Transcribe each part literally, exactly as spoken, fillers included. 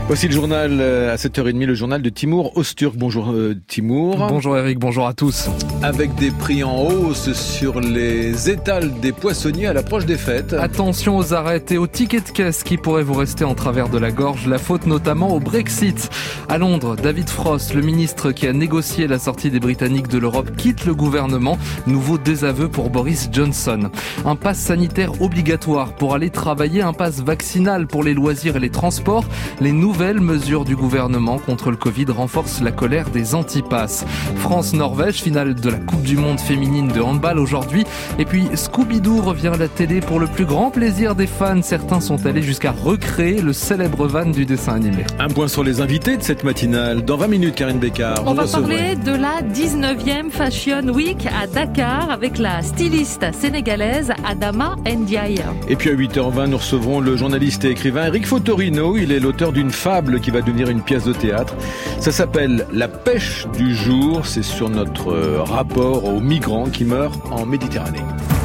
Voici le journal à sept heures trente, le journal de Timur Öztürk. Bonjour euh, Timur. Bonjour Eric, bonjour à tous. Avec des prix en hausse sur les étals des poissonniers à l'approche des fêtes. Attention aux arrêts et aux tickets de caisse qui pourraient vous rester en travers de la gorge. La faute notamment au Brexit. À Londres, David Frost, le ministre qui a négocié la sortie des Britanniques de l'Europe, quitte le gouvernement. Nouveau désaveu pour Boris Johnson. Un pass sanitaire obligatoire pour aller travailler, un pass vaccinal pour les loisirs et les transports. Les nouvelles mesures du gouvernement contre le Covid renforcent la colère des antipasses. France-Norvège, finale de la Coupe du Monde féminine de handball aujourd'hui. Et puis Scooby-Doo revient à la télé pour le plus grand plaisir des fans. Certains sont allés jusqu'à recréer le célèbre van du dessin animé. Un point sur les invités de cette matinale. Dans vingt minutes, Karine Bécard. On va parler de la dix-neuvième Fashion Week à Dakar avec la styliste sénégalaise Adama Ndiaye. Et puis à huit heures vingt, nous recevrons le journaliste et écrivain Eric Fotorino. Il est l'auteur d'une fable qui va devenir une pièce de théâtre. Ça s'appelle La pêche du jour. C'est sur notre rapport aux migrants qui meurent en Méditerranée.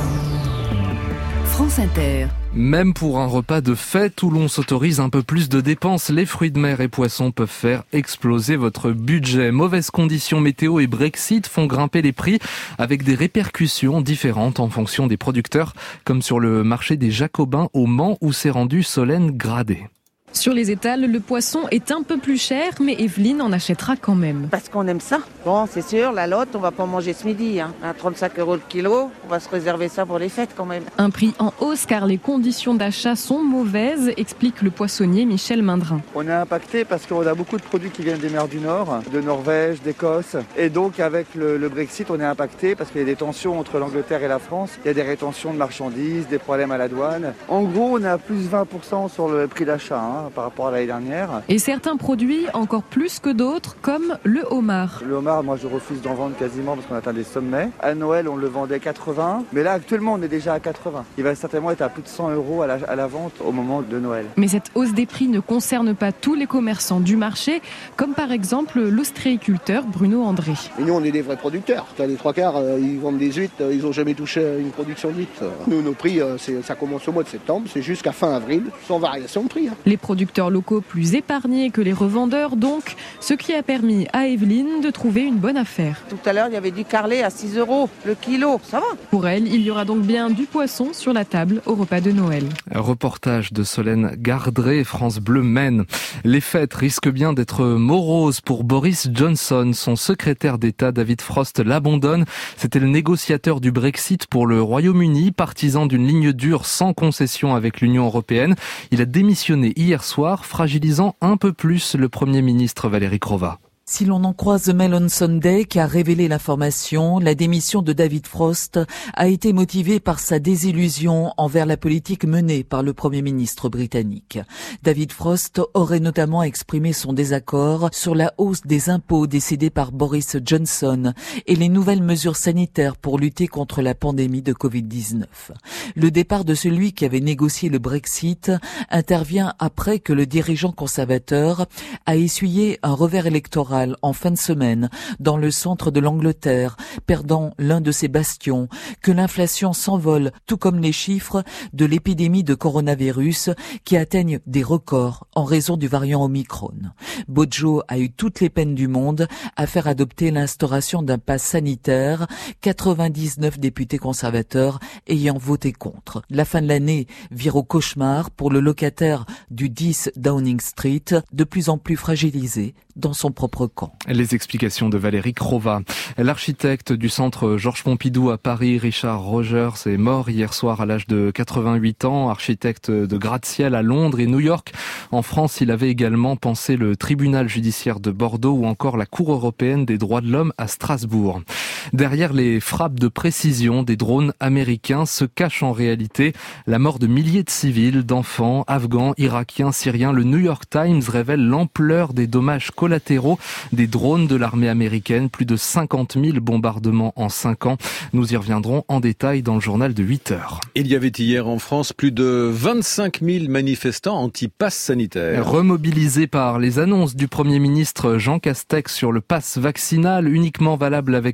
France Inter. Même pour un repas de fête où l'on s'autorise un peu plus de dépenses, les fruits de mer et poissons peuvent faire exploser votre budget. Mauvaises conditions météo et Brexit font grimper les prix avec des répercussions différentes en fonction des producteurs, comme sur le marché des Jacobins au Mans où s'est rendu Solène Gradé. Sur les étals, le poisson est un peu plus cher, mais Evelyne en achètera quand même. Parce qu'on aime ça. Bon, c'est sûr, la lotte, on va pas manger ce midi. Hein. À trente-cinq euros le kilo, on va se réserver ça pour les fêtes quand même. Un prix en hausse car les conditions d'achat sont mauvaises, explique le poissonnier Michel Mindrin. On est impacté parce qu'on a beaucoup de produits qui viennent des mers du Nord, de Norvège, d'Écosse. Et donc avec le, le Brexit, on est impacté parce qu'il y a des tensions entre l'Angleterre et la France. Il y a des rétentions de marchandises, des problèmes à la douane. En gros, on a plus vingt pour cent sur le prix d'achat. Hein. Par rapport à l'année dernière. Et certains produits encore plus que d'autres, comme le homard. Le homard, moi je refuse d'en vendre quasiment parce qu'on atteint des sommets. À Noël, on le vendait quatre-vingts, mais là actuellement on est déjà à quatre-vingts. Il va certainement être à plus de cent euros à la, à la vente au moment de Noël. Mais cette hausse des prix ne concerne pas tous les commerçants du marché, comme par exemple l'ostréiculteur Bruno André. Et nous on est des vrais producteurs. Les trois quarts, euh, ils vendent des huîtres, euh, ils n'ont jamais touché une production d'huîtres. Nous, nos prix, euh, c'est, ça commence au mois de septembre, c'est jusqu'à fin avril, sans variation de prix. Hein. Les producteurs locaux plus épargnés que les revendeurs donc, ce qui a permis à Evelyne de trouver une bonne affaire. Tout à l'heure, il y avait du carlet à six euros le kilo, ça va. Pour elle, il y aura donc bien du poisson sur la table au repas de Noël. Reportage de Solène Gardré, France Bleu Maine. Les fêtes risquent bien d'être moroses pour Boris Johnson. Son secrétaire d'État David Frost l'abandonne. C'était le négociateur du Brexit pour le Royaume-Uni, partisan d'une ligne dure sans concession avec l'Union européenne. Il a démissionné hier soir, fragilisant un peu plus le Premier ministre Valérie Crova. Si l'on en croise The Mail on Sunday qui a révélé l'information, la démission de David Frost a été motivée par sa désillusion envers la politique menée par le Premier ministre britannique. David Frost aurait notamment exprimé son désaccord sur la hausse des impôts décidée par Boris Johnson et les nouvelles mesures sanitaires pour lutter contre la pandémie de covid dix-neuf. Le départ de celui qui avait négocié le Brexit intervient après que le dirigeant conservateur a essuyé un revers électoral en fin de semaine dans le centre de l'Angleterre, perdant l'un de ses bastions, que l'inflation s'envole, tout comme les chiffres de l'épidémie de coronavirus qui atteignent des records en raison du variant Omicron. Bojo a eu toutes les peines du monde à faire adopter l'instauration d'un pass sanitaire, quatre-vingt-dix-neuf députés conservateurs ayant voté contre. La fin de l'année vire au cauchemar pour le locataire du dix Downing Street, de plus en plus fragilisé dans son propre camp. Les explications de Valérie Crova. L'architecte du centre Georges Pompidou à Paris, Richard Rogers, est mort hier soir à l'âge de quatre-vingt-huit ans, architecte de gratte-ciel à Londres et New York. En France, il avait également pensé le tribunal judiciaire de Bordeaux ou encore la Cour européenne des droits de l'homme à Strasbourg. Derrière les frappes de précision des drones américains se cache en réalité la mort de milliers de civils, d'enfants, afghans, irakiens, syriens. Le New York Times révèle l'ampleur des dommages collatéraux des drones de l'armée américaine. Plus de cinquante mille bombardements en cinq ans. Nous y reviendrons en détail dans le journal de huit heures. Il y avait hier en France plus de vingt-cinq mille manifestants anti-pass sanitaire. Remobilisés par les annonces du Premier ministre Jean Castex sur le pass vaccinal uniquement valable avec un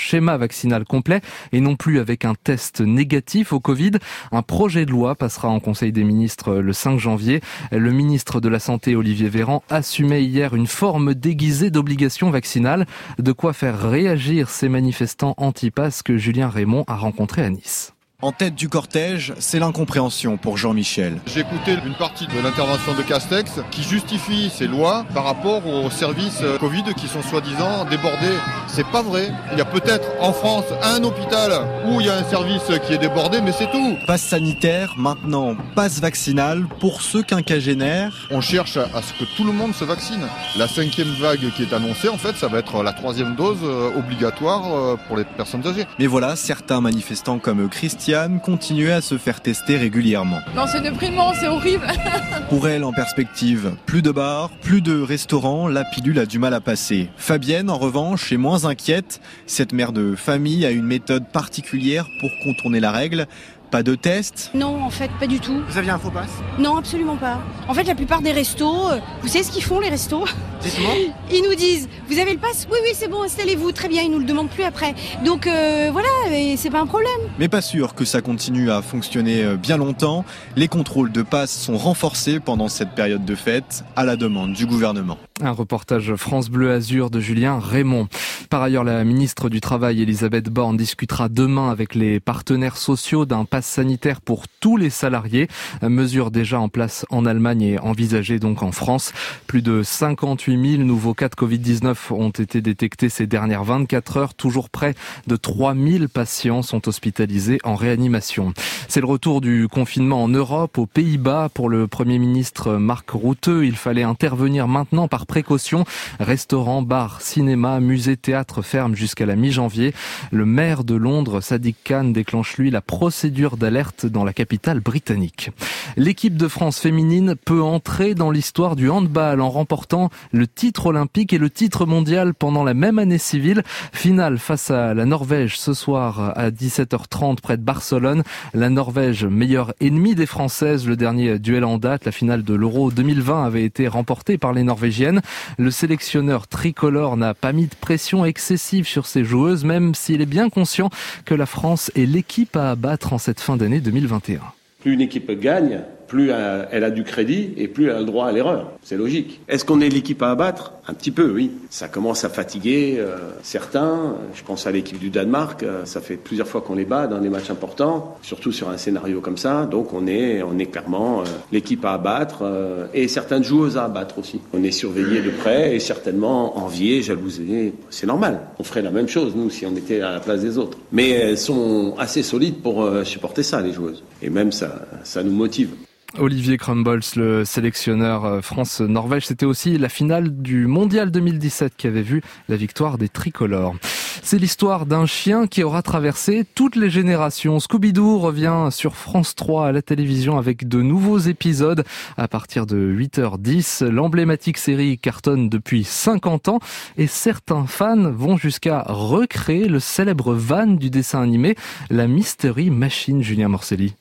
schéma vaccinal complet et non plus avec un test négatif au Covid. Un projet de loi passera en Conseil des ministres le cinq janvier. Le ministre de la Santé, Olivier Véran, assumait hier une forme déguisée d'obligation vaccinale. De quoi faire réagir ces manifestants anti-pass que Julien Raymond a rencontrés à Nice. En tête du cortège, c'est l'incompréhension pour Jean-Michel. J'ai écouté une partie de l'intervention de Castex qui justifie ces lois par rapport aux services Covid qui sont soi-disant débordés. C'est pas vrai. Il y a peut-être en France un hôpital où il y a un service qui est débordé, mais c'est tout. Passe sanitaire, maintenant passe vaccinal pour ceux quinquagénaires. On cherche à ce que tout le monde se vaccine. La cinquième vague qui est annoncée, en fait, ça va être la troisième dose obligatoire pour les personnes âgées. Mais voilà, certains manifestants comme Christian continuait à se faire tester régulièrement. Non, c'est déprimant, c'est horrible. Pour elle, en perspective, plus de bars, plus de restaurants, la pilule a du mal à passer. Fabienne, en revanche, est moins inquiète. Cette mère de famille a une méthode particulière pour contourner la règle. Pas de test ? Non, en fait, pas du tout. Vous aviez un faux pass ? Non, absolument pas. En fait, la plupart des restos, vous savez ce qu'ils font, les restos ? Dites-moi. Ils nous disent, vous avez le pass ? Oui, oui, c'est bon, installez-vous. Très bien, ils nous le demandent plus après. Donc euh, voilà, et c'est pas un problème. Mais pas sûr que ça continue à fonctionner bien longtemps. Les contrôles de pass sont renforcés pendant cette période de fête, à la demande du gouvernement. Un reportage France Bleu Azur de Julien Raymond. Par ailleurs, la ministre du Travail, Elisabeth Borne, discutera demain avec les partenaires sociaux d'un pass sanitaire pour tous les salariés. Mesure déjà en place en Allemagne et envisagée donc en France. Plus de cinquante-huit mille nouveaux cas de covid dix-neuf ont été détectés ces dernières vingt-quatre heures. Toujours près de trois mille patients sont hospitalisés en réanimation. C'est le retour du confinement en Europe, aux Pays-Bas. Pour le Premier ministre Mark Rutte, il fallait intervenir maintenant par précaution. Restaurants, bars, cinéma, musées, théâtres ferment jusqu'à la mi-janvier. Le maire de Londres, Sadiq Khan, déclenche lui la procédure d'alerte dans la capitale britannique. L'équipe de France féminine peut entrer dans l'histoire du handball en remportant le titre olympique et le titre mondial pendant la même année civile. Finale face à la Norvège ce soir à dix-sept heures trente près de Barcelone. La Norvège, meilleure ennemie des Françaises, le dernier duel en date. La finale de l'Euro deux mille vingt avait été remportée par les Norvégiennes. Le sélectionneur tricolore n'a pas mis de pression excessive sur ses joueuses, même s'il est bien conscient que la France est l'équipe à abattre en cette fin d'année deux mille vingt et un. Plus une équipe gagne, plus elle a du crédit et plus elle a le droit à l'erreur. C'est logique. Est-ce qu'on est l'équipe à abattre ? Un petit peu, oui. Ça commence à fatiguer euh, certains. Je pense à l'équipe du Danemark. Euh, ça fait plusieurs fois qu'on les bat dans des matchs importants, surtout sur un scénario comme ça. Donc on est, on est clairement euh, l'équipe à abattre euh, et certaines joueuses à abattre aussi. On est surveillé de près et certainement envié, jalousé. C'est normal. On ferait la même chose, nous, si on était à la place des autres. Mais elles sont assez solides pour euh, supporter ça, les joueuses. Et même ça, ça nous motive. Olivier Crumbles, le sélectionneur France-Norvège, c'était aussi la finale du Mondial deux mille dix-sept qui avait vu la victoire des tricolores. C'est l'histoire d'un chien qui aura traversé toutes les générations. Scooby-Doo revient sur France trois à la télévision avec de nouveaux épisodes à partir de huit heures dix. L'emblématique série cartonne depuis cinquante ans et certains fans vont jusqu'à recréer le célèbre van du dessin animé, la Mystery Machine. Julien Morcelli.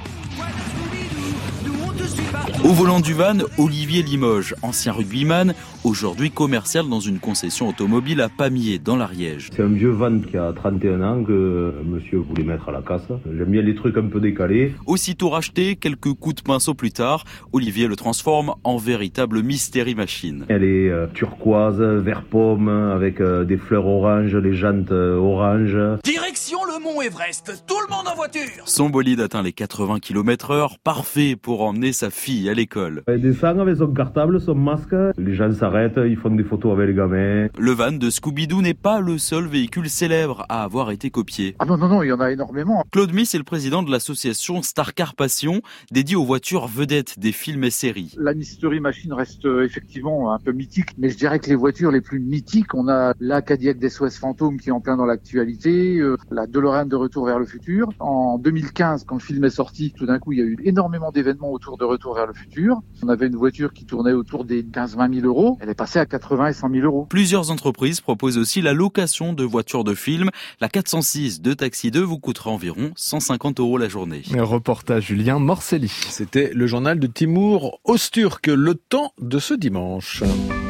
Au volant du van, Olivier Limoges, ancien rugbyman, aujourd'hui commercial dans une concession automobile à Pamiers, dans l'Ariège. C'est un vieux van qui a trente et un ans que monsieur voulait mettre à la casse. J'aime bien les trucs un peu décalés. Aussitôt racheté, quelques coups de pinceau plus tard, Olivier le transforme en véritable Mystery Machine. Elle est euh, turquoise, vert pomme, avec euh, des fleurs oranges, les jantes euh, oranges. Direction le Mont Everest, tout le monde en voiture. Son bolide atteint les quatre-vingts kilomètres heure, parfait pour emmener sa fille à l'école. Elle descend avec son cartable, son masque, les gens s'arrêtent, ils font des photos avec les gamins. Le van de Scooby-Doo n'est pas le seul véhicule célèbre à avoir été copié. Ah non, non, non, il y en a énormément. Claude Miss est le président de l'association Star Car Passion, dédiée aux voitures vedettes des films et séries. La Mystery Machine reste effectivement un peu mythique, mais je dirais que les voitures les plus mythiques, on a la Cadillac d'S O S Phantom qui est en plein dans l'actualité, euh, la DeLorean de Retour vers le futur. En deux mille quinze, quand le film est sorti, tout d'un coup, il y a eu énormément d'événements autour de Retour vers le futur. On avait une voiture qui tournait autour des quinze à vingt mille euros. Elle est passée à quatre-vingts et cent mille euros. Plusieurs entreprises proposent aussi la location de voitures de film. La quatre cent six de Taxi deux vous coûtera environ cent cinquante euros la journée. Reportage Julien Morcelli. C'était le journal de Timur Öztürk, le temps de ce dimanche.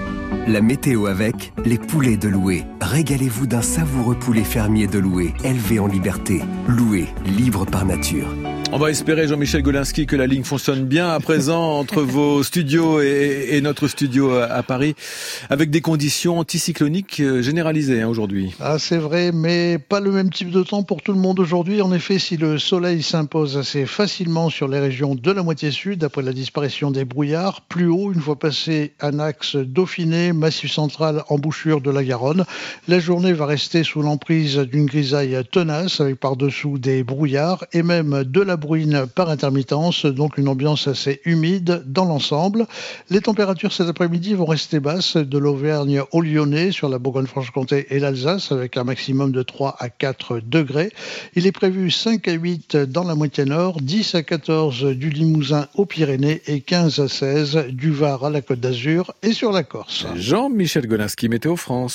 La météo avec les poulets de Loué. Régalez-vous d'un savoureux poulet fermier de Loué, élevé en liberté. Loué, libre par nature. On va espérer, Jean-Michel Golinski, que la ligne fonctionne bien à présent entre vos studios et, et notre studio à, à Paris, avec des conditions anticycloniques généralisées hein, aujourd'hui. Ah, c'est vrai, mais pas le même type de temps pour tout le monde aujourd'hui. En effet, si le soleil s'impose assez facilement sur les régions de la moitié sud, après la disparition des brouillards, plus haut, une fois passé un axe Dauphiné, Massif central, embouchure de la Garonne, la journée va rester sous l'emprise d'une grisaille tenace, avec par-dessous des brouillards et même de la bruine par intermittence, donc une ambiance assez humide dans l'ensemble. Les températures cet après-midi vont rester basses de l'Auvergne au Lyonnais, sur la Bourgogne-Franche-Comté et l'Alsace, avec un maximum de trois à quatre degrés. Il est prévu cinq à huit dans la moitié nord, dix à quatorze du Limousin aux Pyrénées et quinze à seize du Var à la Côte d'Azur et sur la Corse. Jean-Michel Golinski, Météo France.